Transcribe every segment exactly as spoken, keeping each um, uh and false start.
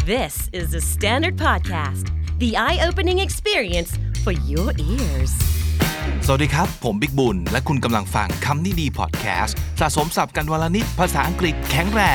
This is the Standard Podcast, the eye-opening experience for your ears. สวัสดีครับผมบิ๊กบุญและคุณกำลังฟังคำนี้ดีพอดแคสต์สะสมศัพท์กันวันละนิดภาษาอังกฤษแข็งแรง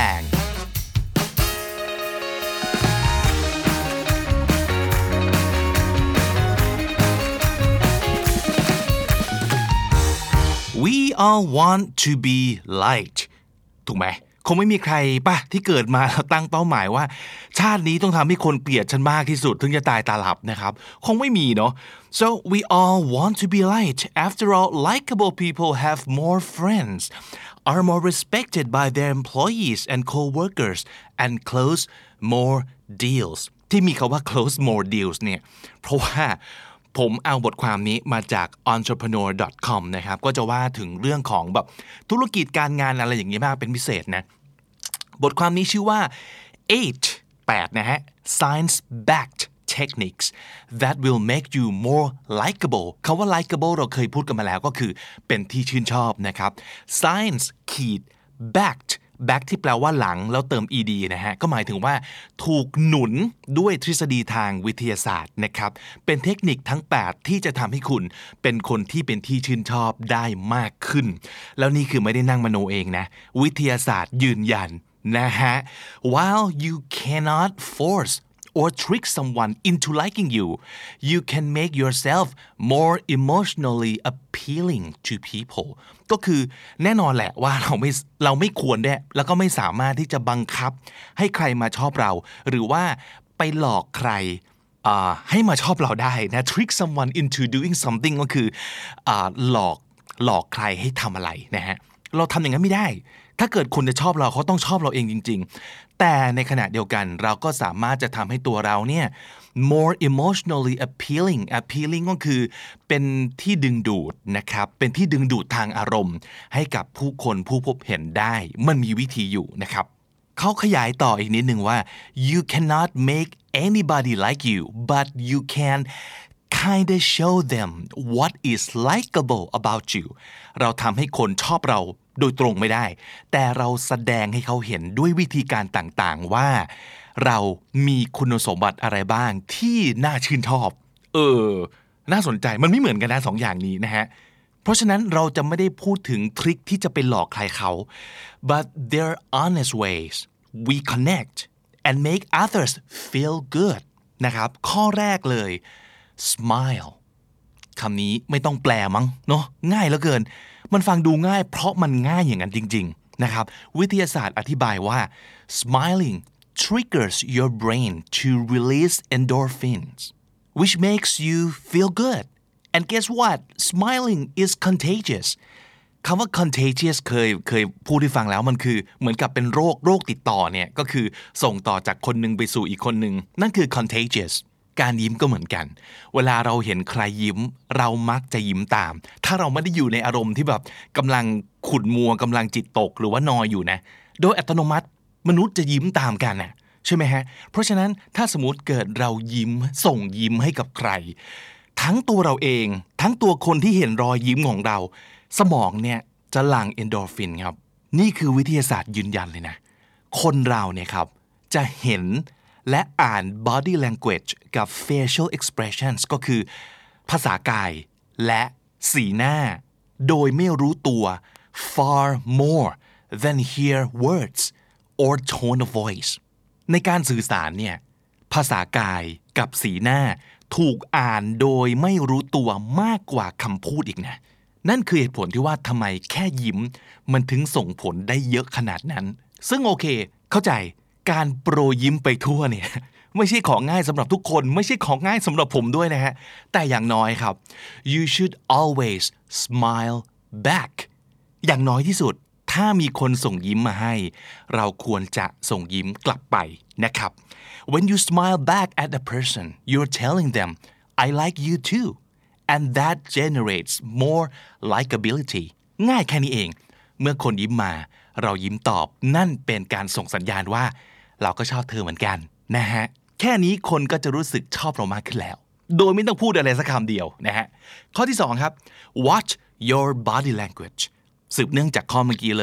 We all want to be liked ถูกไหมคงไม่มีใครป่ะที่เกิดมาแล้วตั้งเป้าหมายว่าชาตินี้ต้องทำให้คนเกลียดฉันมากที่สุดถึงจะตายตาหลับนะครับคงไม่มีเนาะ so we all want to be liked after all likable people have more friends are more respected by their employees and co-workers and close more deals ที่มีคำว่า close more deals เนี่ยเพราะว่าผมเอาบทความนี้มาจาก entrepreneur ดอท คอม นะครับก็จะว่าถึงเรื่องของแบบธุรกิจการงานอะไรอย่างนี้มากเป็นพิเศษนะบทความนี้ชื่อว่า eight แปดนะฮะ science backed techniques that will make you more likable คำว่า likable เราเคยพูดกันมาแล้วก็คือเป็นที่ชื่นชอบนะครับ science ขีด backed back ที่แปลว่าหลังแล้วเติม ed นะฮะก็หมายถึงว่าถูกหนุนด้วยทฤษฎีทางวิทยาศาสตร์นะครับเป็นเทคนิคทั้งแปดที่จะทำให้คุณเป็นคนที่เป็นที่ชื่นชอบได้มากขึ้นแล้วนี่คือไม่ได้นั่งมโนเองนะวิทยาศาสตร์ยืนยันนะฮะ while you cannot force or trick someone into liking you you can make yourself more emotionally appealing to people ก็คือแน่นอนแหละว่าเราไม่เราไม่ควรได้แล้วก็ไม่สามารถที่จะบังคับให้ใครมาชอบเราหรือว่าไปหลอกใครอ่าให้มาชอบเราได้นะ trick someone into doing something ก็คืออ่าหลอกหลอกใครให้ทำอะไรนะฮะเราทำอย่างนั้นไม่ได้ถ้าเกิดคนจะชอบเราเขาต้องชอบเราเองจริงๆแต่ในขณะเดียวกันเราก็สามารถจะทำให้ตัวเราเนี่ย more emotionally appealing appealing ก็คือเป็นที่ดึงดูดนะครับเป็นที่ดึงดูดทางอารมณ์ให้กับผู้คนผู้พบเห็นได้มันมีวิธีอยู่นะครับเขาขยายต่ออีกนิดนึงว่า you cannot make anybody like you but you can kind of show them what is likable about you เราทำให้คนชอบเราโดยตรงไม่ได้แต่เราแสดงให้เขาเห็นด้วยวิธีการต่างๆว่าเรามีคุณสมบัติอะไรบ้างที่น่าชื่นชอบเออน่าสนใจมันไม่เหมือนกันนะสองอย่างนี้นะฮะเพราะฉะนั้นเราจะไม่ได้พูดถึงทริคที่จะไปหลอกใครเขา but there are honest ways we connect and make others feel good นะครับข้อแรกเลย smile คำนี้ไม่ต้องแปลมั้งเนาะง่ายเหลือเกินมันฟังดูง่ายเพราะมันง่ายอย่างนั้นจริงๆนะครับวิทยาศาสตร์อธิบายว่า smiling triggers your brain to release endorphins which makes you feel good and guess what smiling is contagious คำว่า contagious เคยเคยพูดให้ฟังแล้วมันคือเหมือนกับเป็นโรคโรคติดต่อเนี่ยก็คือส่งต่อจากคนหนึ่งไปสู่อีกคนหนึ่งนั่นคือ contagiousการยิ้มก็เหมือนกันเวลาเราเห็นใครยิ้มเรามักจะยิ้มตามถ้าเราไม่ได้อยู่ในอารมณ์ที่แบบกำลังขุ่นมัวกำลังจิตตกหรือว่านอยอยู่นะโดยอัตโนมัติมนุษย์จะยิ้มตามกันนะใช่ไหมฮะเพราะฉะนั้นถ้าสมมติเกิดเรายิ้มส่งยิ้มให้กับใครทั้งตัวเราเองทั้งตัวคนที่เห็นรอยยิ้มของเราสมองเนี่ยจะหลั่งเอนโดรฟินครับนี่คือวิทยาศาสตร์ยืนยันเลยนะคนเราเนี่ยครับจะเห็นและอ่าน body language กับ facial expressions ก็คือภาษากายและสีหน้าโดยไม่รู้ตัว far more than hear words or tone of voice ในการสื่อสารเนี่ยภาษากายกับสีหน้าถูกอ่านโดยไม่รู้ตัวมากกว่าคำพูดอีกนะนั่นคือเหตุผลที่ว่าทำไมแค่ยิ้มมันถึงส่งผลได้เยอะขนาดนั้นซึ่งโอเคเข้าใจการโปรยยิ้มไปทั่วเนี่ยไม่ใช่ของง่ายสำหรับทุกคนไม่ใช่ของง่ายสำหรับผมด้วยนะฮะแต่อย่างน้อยครับ you should always smile back อย่างน้อยที่สุดถ้ามีคนส่งยิ้มมาให้เราควรจะส่งยิ้มกลับไปนะครับ when you smile back at a person you're telling them I like you too and that generates more likability ง่ายแค่นี้เองเมื่อคนยิ้มมาเรายิ้มตอบนั่นเป็นการส่งสัญญาณว่าเราก็ชอบเธอเหมือนกันนะฮะแค่นี้คนก็จะรู้สึกชอบเรามากขึ้นแล้วโดยไม่ต้องพูดอะไรสักคำเดียวนะฮะข้อที่สองครับ watch your body language สืบเนื่องจากข้อเมื่อกี้เลย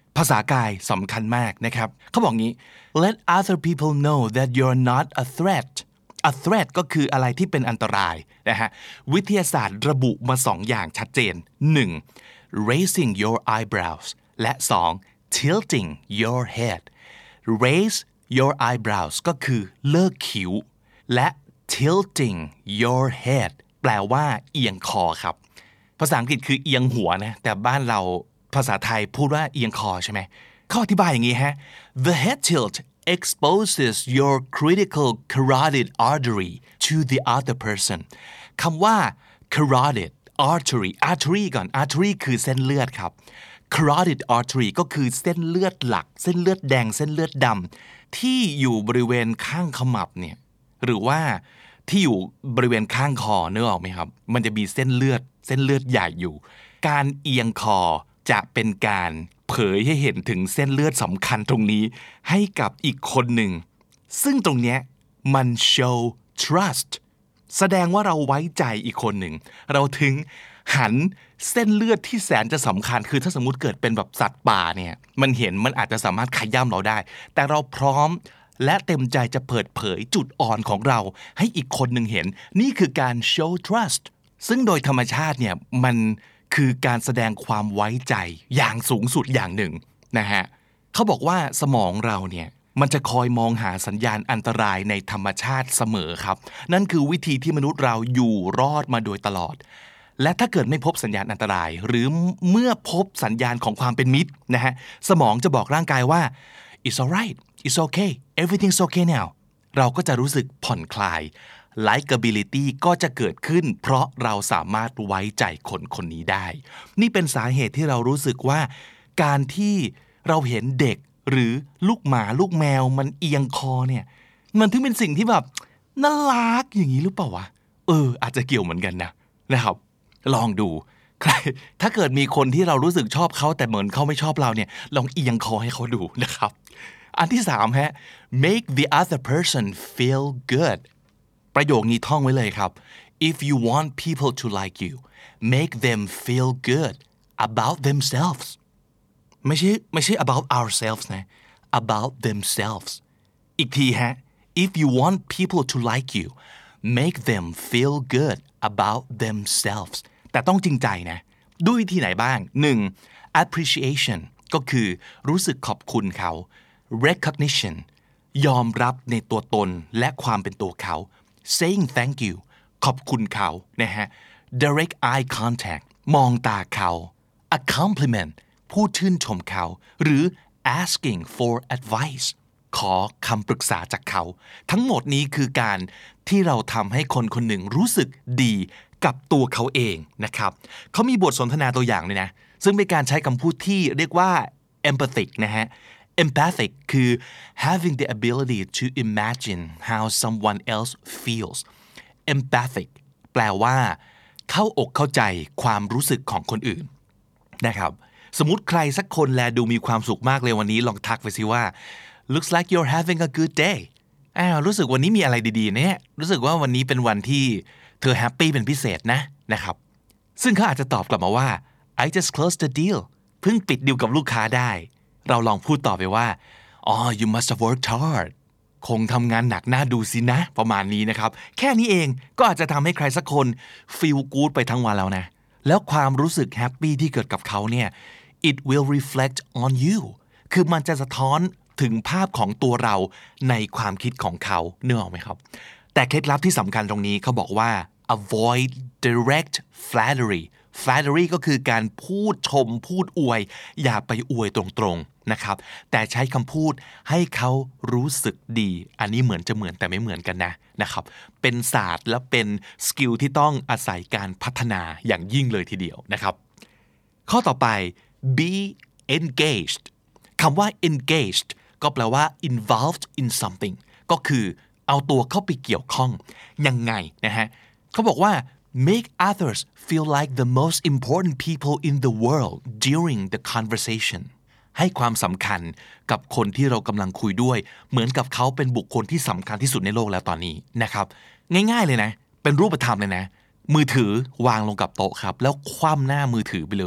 ภาษากายสำคัญมากนะครับเขาบอกงี้ let other people know that you're not a threat a threat ก็คืออะไรที่เป็นอันตรายนะฮะวิทยาศาสตร์ระบุมาสองอย่างชัดเจน หนึ่ง raising your eyebrows และสอง tilting your head raise your eyebrows ก็คือเลิกคิ้วและ tilting your head แปลว่าเอียงคอครับภาษาอังกฤษคือเอียงหัวนะแต่บ้านเราภาษาไทยพูดว่าเอียงคอใช่ไหมเขาอธิบายอย่างนี้ฮะ the head tilt exposes your critical carotid artery to the other person คำว่า carotid artery artery ก่อน artery คือเส้นเลือดครับ carotid artery ก็คือเส้นเลือดหลักเส้นเลือดแดงเส้นเลือดดำที่อยู่บริเวณข้างขมับเนี่ยหรือว่าที่อยู่บริเวณข้างคอนึกออกไหมครับมันจะมีเส้นเลือดเส้นเลือดใหญ่อยู่การเอียงคอจะเป็นการเผยให้เห็นถึงเส้นเลือดสำคัญตรงนี้ให้กับอีกคนหนึ่งซึ่งตรงเนี้ยมัน show trust แสดงว่าเราไว้ใจอีกคนหนึ่งเราถึงหันเส้นเลือดที่แสนจะสำคัญคือถ้าสมมุติเกิดเป็นแบบสัตว์ป่าเนี่ยมันเห็นมันอาจจะสามารถขย้ำเราได้แต่เราพร้อมและเต็มใจจะเปิดเผยจุดอ่อนของเราให้อีกคนหนึ่งเห็นนี่คือการ show trust ซึ่งโดยธรรมชาติเนี่ยมันคือการแสดงความไว้ใจอย่างสูงสุดอย่างหนึ่งนะฮะเขาบอกว่าสมองเราเนี่ยมันจะคอยมองหาสัญญาณอันตรายในธรรมชาติเสมอครับนั่นคือวิธีที่มนุษย์เราอยู่รอดมาโดยตลอดและถ้าเกิดไม่พบสัญญาณอันตรายหรือเมื่อพบสัญญาณของความเป็นมิตรนะฮะสมองจะบอกร่างกายว่า it's alright it's okay everything's okay now เราก็จะรู้สึกผ่อนคลาย likability ก็จะเกิดขึ้นเพราะเราสามารถไว้ใจคนคนนี้ได้นี่เป็นสาเหตุที่เรารู้สึกว่าการที่เราเห็นเด็กหรือลูกหมาลูกแมวมันเอียงคอเนี่ยมันถึงเป็นสิ่งที่แบบน่ารักอย่างนี้หรือเปล่าวะเอออาจจะเกี่ยวเหมือนกันนะนะครับลองดูใครถ้าเกิดมีคนที่เรารู้สึกชอบเขาแต่เหมือนเขาไม่ชอบเราเนี่ยลองเอียงคอให้เขาดูนะครับอันที่สามฮะ make the other person feel good ประโยคนี้ท่องไว้เลยครับ if you want people to like you make them feel good about themselves ไม่ใช่ไม่ใช่ about ourselves นะ about themselves อีกทีฮะ if you want people to like you make them feel good about themselves แต่ต้องจริงใจนะด้วยวิธีไหนบ้าง หนึ่ง appreciation ก็คือรู้สึกขอบคุณเขา recognition ยอมรับในตัวตนและความเป็นตัวเขา saying thank you ขอบคุณเขานะฮะ direct eye contact มองตาเขา a compliment พูดชื่นชมเขาหรือ asking for advice ขอคำปรึกษาจากเขาทั้งหมดนี้คือการที่เราทำให้คนคนหนึ่งรู้สึกดีกับตัวเขาเองนะครับเขามีบทสนทนาตัวอย่างเลยนะซึ่งเป็นการใช้คำพูดที่เรียกว่า empathic นะฮะ empathic คือ having the ability to imagine how someone else feels empathic แปลว่าเข้าอกเข้าใจความรู้สึกของคนอื่นนะครับสมมุติใครสักคนแลดูมีความสุขมากเลยวันนี้ลองทักไปสิว่า looks like you're having a good day อ้าวรู้สึกวันนี้มีอะไรดีๆเนี่ยรู้สึกว่าวันนี้เป็นวันที่เธอแฮปปี้เป็นพิเศษนะนะครับซึ่งเขาอาจจะตอบกลับมาว่า I just closed the deal เพิ่งปิดดีลกับลูกค้าได้เราลองพูดต่อไปว่าอ๋อ you must have worked hard คงทำงานหนักน่าดูสินะประมาณนี้นะครับแค่นี้เองก็อาจจะทำให้ใครสักคน feel good ไปทั้งวันแล้วนะแล้วความรู้สึกแฮปปี้ที่เกิดกับเขาเนี่ย it will reflect on you คือมันจะสะท้อนถึงภาพของตัวเราในความคิดของเขาเนื้อออกไหมครับแต่เคล็ดลับที่สำคัญตรงนี้เขาบอกว่า avoid direct flattery flattery ก็คือการพูดชมพูดอวยอย่าไปอวยตรงๆนะครับแต่ใช้คำพูดให้เขารู้สึกดีอันนี้เหมือนจะเหมือนแต่ไม่เหมือนกันนะนะครับเป็นศาสตร์และเป็นสกิลที่ต้องอาศัยการพัฒนาอย่างยิ่งเลยทีเดียวนะครับข้อต่อไป be engaged คำว่า engaged ก็แปลว่า involved in something ก็คือเอาตัวเข้าไปเกี่ยวข้องยังไงนะฮะเขาบอกว่า make others feel like the most important people in the world during the conversation ให้ความสำคัญกับคนที่เรากำลังคุยด้วยเหมือนกับเขาเป็นบุคคลที่สำคัญที่สุดในโลกแล้วตอนนี้นะครับง่ายๆเลยนะเป็นรูปธรรมเลยนะมือถือวางลงกับโต๊ะครับแล้วคว่ำหน้ามือถือไปเลย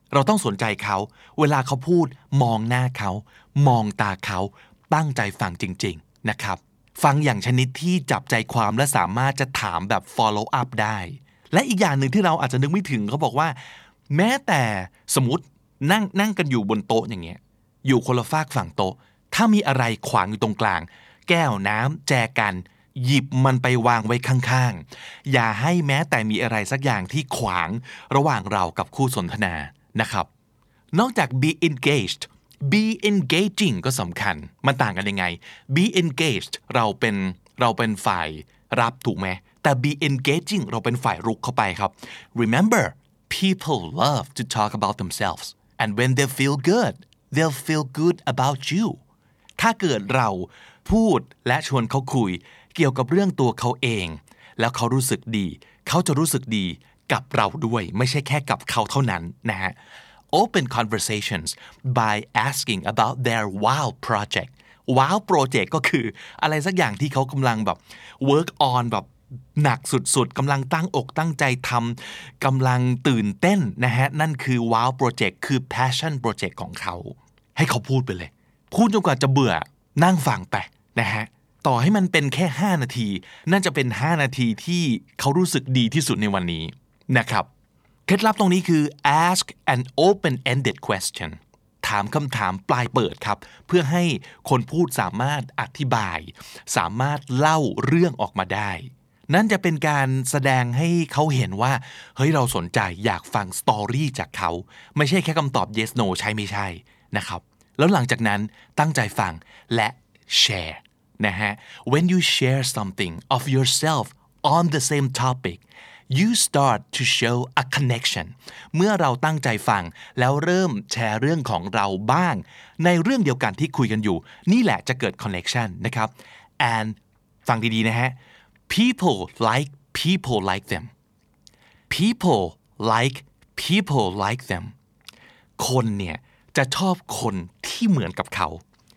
เราต้องสนใจเขาเวลาเขาพูดมองหน้าเขามองตาเขาตั้งใจฟังจริงๆนะครับฟังอย่างชนิดที่จับใจความและสามารถจะถามแบบ follow up ได้และอีกอย่างหนึ่งที่เราอาจจะนึกไม่ถึงเขาบอกว่าแม้แต่สมมตินั่งนั่งกันอยู่บนโต๊ะอย่างเงี้ยอยู่คนละฝากฝั่งโต๊ะถ้ามีอะไรขวางอยู่ตรงกลางแก้วน้ำแจกันหยิบมันไปวางไว้ข้างๆอย่าให้แม้แต่มีอะไรสักอย่างที่ขวางระหว่างเรากับคู่สนทนานะครับนอกจาก be engaged be engaging ก็สำคัญมันต่างกันยังไง be engaged เราเป็นเราเป็นฝ่ายรับถูกไหมแต่ be engaging เราเป็นฝ่ายรุกเข้าไปครับ remember people love to talk about themselves and when they feel good they'll feel good about you ถ้าเกิดเราพูดและชวนเขาคุยเกี่ยวกับเรื่องตัวเขาเองแล้วเขารู้สึกดีเขาจะรู้สึกดีกับเราด้วยไม่ใช่แค่กับเขาเท่านั้นนะฮะ Open conversations by asking about their wow project wow project ก็คืออะไรสักอย่างที่เขากำลังแบบ work on แบบหนักสุดๆกำลังตั้งอกตั้งใจทำกำลังตื่นเต้นนะฮะนั่นคือ wow project คือ passion project ของเขาให้เขาพูดไปเลยพูดจนกว่าจะเบื่อนั่งฟังไปนะฮะต่อให้มันเป็นแค่ห้านาทีนั่นจะเป็นห้านาทีที่เขารู้สึกดีที่สุดในวันนี้นะครับเคล็ดลับตรงนี้คือ ask an open-ended question ถามคำถามปลายเปิดครับเพื่อให้คนพูดสามารถอธิบายสามารถเล่าเรื่องออกมาได้นั่นจะเป็นการแสดงให้เขาเห็นว่าเฮ้ยเราสนใจอยากฟังสตอรี่จากเขาไม่ใช่แค่คำตอบ yes no ใช่ไม่ใช่นะครับแล้วหลังจากนั้นตั้งใจฟังและ share นะฮะ when you share something of yourself on the same topic you start to show a connection เมื่อเราตั้งใจฟังแล้วเริ่มแชร์เรื่องของเราบ้างในเรื่องเดียวกันที่คุยกันอยู่นี่แหละจะเกิด connection นะครับ and ฟังดีๆนะฮะ people like people like them people like people like them คนเนี่ยจะชอบคนที่เหมือนกับเขา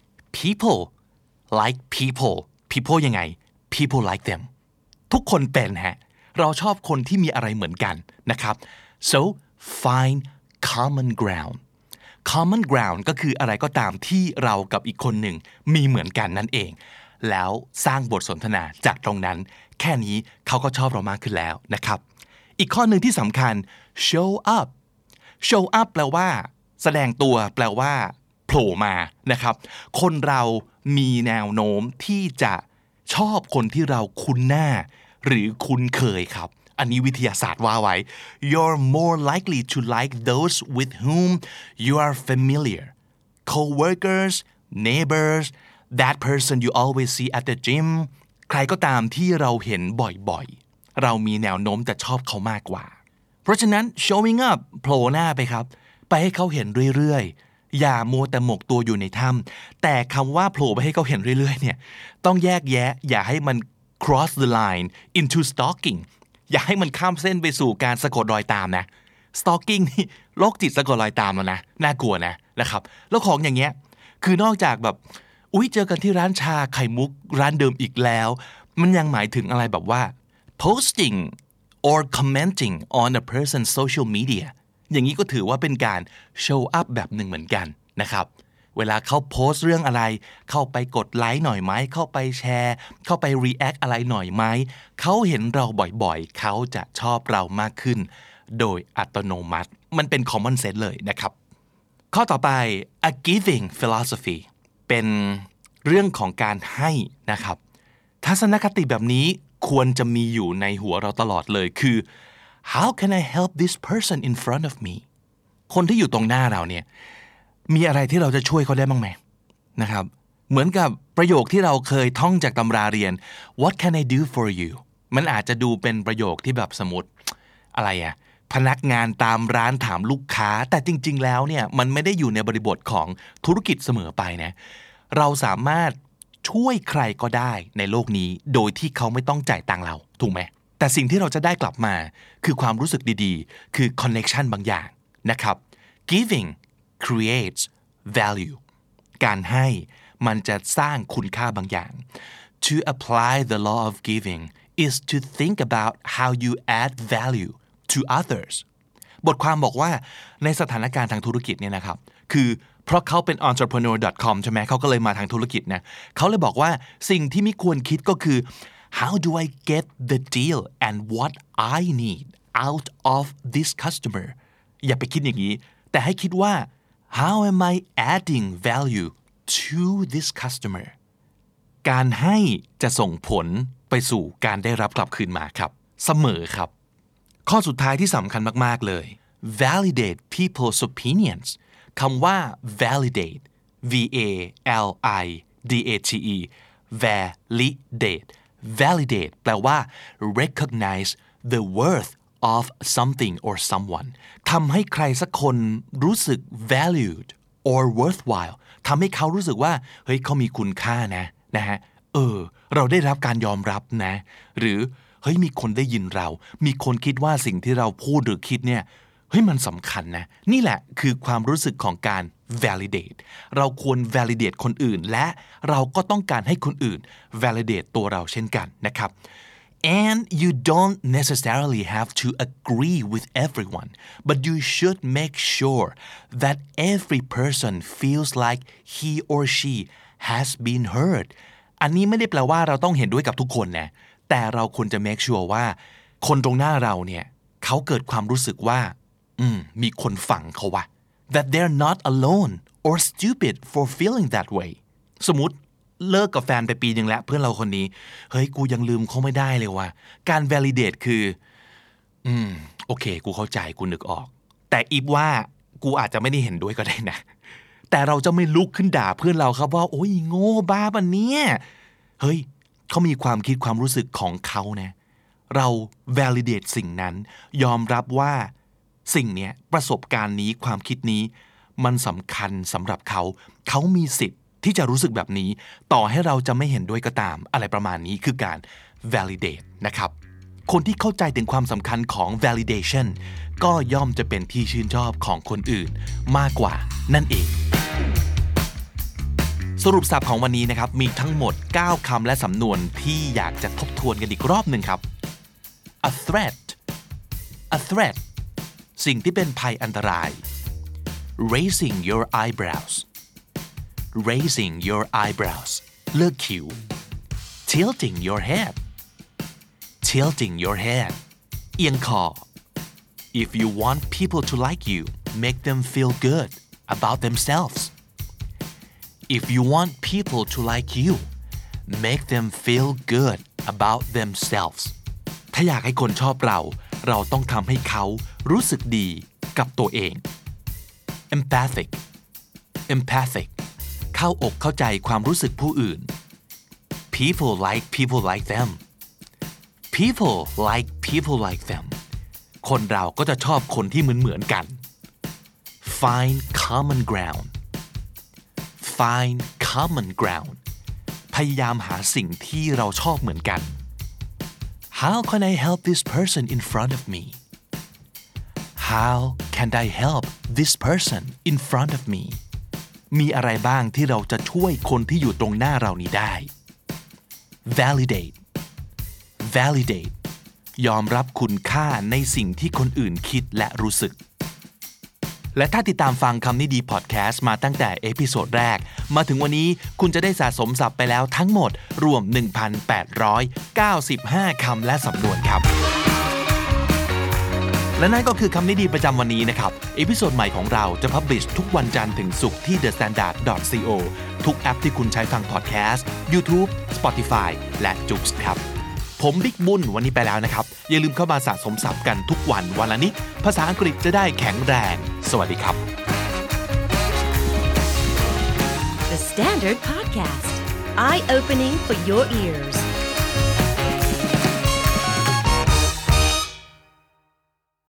people like people people ยังไง people like them ทุกคนเป็นฮะเราชอบคนที่มีอะไรเหมือนกันนะครับ so find common ground common ground ก็คืออะไรก็ตามที่เรากับอีกคนหนึ่งมีเหมือนกันนั่นเองแล้วสร้างบทสนทนาจากตรงนั้นแค่นี้เขาก็ชอบเรามากขึ้นแล้วนะครับอีกข้อหนึ่งที่สำคัญ show up show up แปลว่าแสดงตัวแปลว่าโผล่มานะครับคนเรามีแนวโน้มที่จะชอบคนที่เราคุ้นหน้าหรือคุ้นเคยครับอันนี้วิทยาศาสตร์ว่าไว้ You're more likely to like those with whom you are familiar co-workers neighbors that person you always see at the gym ใครก็ตามที่เราเห็นบ่อยๆเรามีแนวโน้มจะชอบเขามากกว่าเพราะฉะนั้น showing up โผล่หน้าไปครับไปให้เขาเห็นเรื่อยๆอย่ามัวแต่หมกตัวอยู่ในถ้ำแต่คำว่าโผล่ไปให้เขาเห็นเรื่อยๆเนี่ยต้องแยกแยะอย่าให้มันcross the line into stalking อย่าให้มันข้ามเส้นไปสู่การสะกดรอยตามนะ stalking นี่โรคจิตสะกดรอยตามแล้วนะน่ากลัวนะนะครับแล้วของอย่างเงี้ยคือนอกจากแบบอุ๊ยเจอกันที่ร้านชาไข่มุกร้านเดิมอีกแล้วมันยังหมายถึงอะไรแบบว่า posting or commenting on a person's social media อย่างนี้ก็ถือว่าเป็นการ show up แบบหนึ่งเหมือนกันนะครับเวลาเขาโพสต์เรื่องอะไรเข้าไปกดไลค์หน่อยไหมเข้าไปแชร์เข้าไป react อะไรหน่อยไหมเขาเห็นเราบ่อยๆเขาจะชอบเรามากขึ้นโดยอัตโนมัติมันเป็น common sense เลยนะครับข้อต่อไป a giving philosophy เป็นเรื่องของการให้นะครับทัศนคติแบบนี้ควรจะมีอยู่ในหัวเราตลอดเลยคือ how can I help this person in front of me คนที่อยู่ตรงหน้าเราเนี่ยมีอะไรที่เราจะช่วยเขาได้บ้างไหมนะครับเหมือนกับประโยคที่เราเคยท่องจากตำราเรียน What can I do for you มันอาจจะดูเป็นประโยคที่แบบสมมติอะไรอะพนักงานตามร้านถามลูกค้าแต่จริงๆแล้วเนี่ยมันไม่ได้อยู่ในบริบทของธุรกิจเสมอไปนะเราสามารถช่วยใครก็ได้ในโลกนี้โดยที่เขาไม่ต้องจ่ายตังค์เราถูกไหมแต่สิ่งที่เราจะได้กลับมาคือความรู้สึกดีๆคือ connection บางอย่างนะครับ giving creates value การให้มันจะสร้างคุณค่าบางอย่าง to apply the law of giving is to think about how you add value to others บทความบอกว่าในสถานการณ์ทางธุรกิจเนี่ยนะครับคือเพราะเขาเป็น entrepreneur dot com ใช่ไหมเขาก็เลยมาทางธุรกิจนะเขาเลยบอกว่าสิ่งที่ไม่ควรคิดก็คือ how do I get the deal and what I need out of this customer อย่าไปคิดอย่างนี้แต่ให้คิดว่า how am I adding value to this customer การให้จะส่งผลไปสู่การได้รับกลับคืนมาครับเสมอครับข้อสุดท้ายที่สำคัญมากๆเลย validate people's opinions คำว่า validate v a l i d a t e validate validate แปลว่า recognize the worth of something or someone ทำให้ใครสักคนรู้สึก valued or worthwhile ทำให้เขารู้สึกว่าเฮ้ยเขามีคุณค่านะนะฮะเออเราได้รับการยอมรับนะหรือเฮ้ยมีคนได้ยินเรามีคนคิดว่าสิ่งที่เราพูดหรือคิดเนี่ยเฮ้ยมันสำคัญนะนี่แหละคือความรู้สึกของการ validate เราควร validate คนอื่นและเราก็ต้องการให้คนอื่น validate ตัวเราเช่นกันนะครับ and you don't necessarily have to agree with everyone but you should make sure that every person feels like he or she has been heard อันนี้ไม่ได้แปลว่าเราต้องเห็นด้วยกับทุกคนนะแต่เราควรจะ make sure ว่าคนตรงหน้าเราเนี่ยเขาเกิดความรู้สึกว่าอืมมีคนฟังเขาว่ะ that they're not alone or stupid for feeling that way สมมุติเลิกกับแฟนไปปีนึงแล้วเพื่อนเราคนนี้เฮ้ยกูยังลืมเขาไม่ได้เลยว่ะการ validate คืออืมโอเคกูเข้าใจกูนึกออกแต่อีฟว่ากูอาจจะไม่ได้เห็นด้วยก็ได้นะแต่เราจะไม่ลุกขึ้นด่าเพื่อนเราครับว่าโอ้ยโง่บ้าปะเนี่ยเฮ้ยเขามีความคิดความรู้สึกของเขานะเรา validate สิ่งนั้นยอมรับว่าสิ่งเนี้ยประสบการณ์นี้ความคิดนี้มันสำคัญสำหรับเขาเขามีสิทธิ์ที่จะรู้สึกแบบนี้ต่อให้เราจะไม่เห็นด้วยก็ตามอะไรประมาณนี้คือการ validate นะครับคนที่เข้าใจถึงความสำคัญของ validation ก็ย่อมจะเป็นที่ชื่นชอบของคนอื่นมากกว่านั่นเองสรุปศัพท์ของวันนี้นะครับมีทั้งหมดเก้าคำและสำนวนที่อยากจะทบทวนกันอีกรอบหนึ่งครับ a threat a threat สิ่งที่เป็นภัยอันตราย raising your eyebrows raising your eyebrows เลิกคิ้ว tilting your head tilting your head เอียงคอ if you want people to like you make them feel good about themselves if you want people to like you make them feel good about themselves ถ้าอยากให้คนชอบเราเราต้องทำให้เขารู้สึกดีกับตัวเอง empathic empathic เข้าอกเข้าใจความรู้สึกผู้อื่น people like people like them people like people like them คนเราก็จะชอบคนที่เหมือนเหมือนกัน find common ground find common ground พยายามหาสิ่งที่เราชอบเหมือนกัน how can I help this person in front of me how can I help this person in front of me มีอะไรบ้างที่เราจะช่วยคนที่อยู่ตรงหน้าเรานี้ได้ validate validate ยอมรับคุณค่าในสิ่งที่คนอื่นคิดและรู้สึกและถ้าติดตามฟังคำนี้ดีพอดแคสต์มาตั้งแต่เอพิโซดแรกมาถึงวันนี้คุณจะได้สะสมศัพท์ไปแล้วทั้งหมดรวม หนึ่งพันแปดร้อยเก้าสิบห้า คำและสำนวนครับและนั่นก็คือคำนี้ดีประจำวันนี้นะครับเอพิโซดใหม่ของเราจะพับลิชทุกวันจันทร์ถึงศุกร์ที่ the standard dot co ทุกแอปที่คุณใช้ฟังพอดแคสต์ YouTube Spotify และ Joox ครับผมบิ๊กบุญวันนี้ไปแล้วนะครับอย่าลืมเข้ามาสะสมศัพท์กันทุกวันวันละนิดภาษาอังกฤษจะได้แข็งแรงสวัสดีครับ The Standard Podcast Eye Opening for Your Ears